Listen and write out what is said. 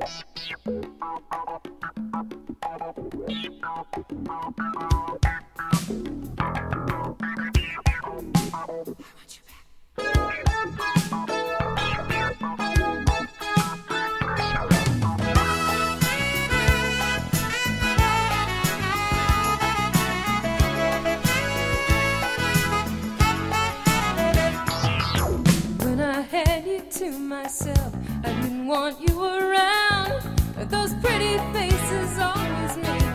When I had you to myself, I didn't want you around. Those pretty faces always made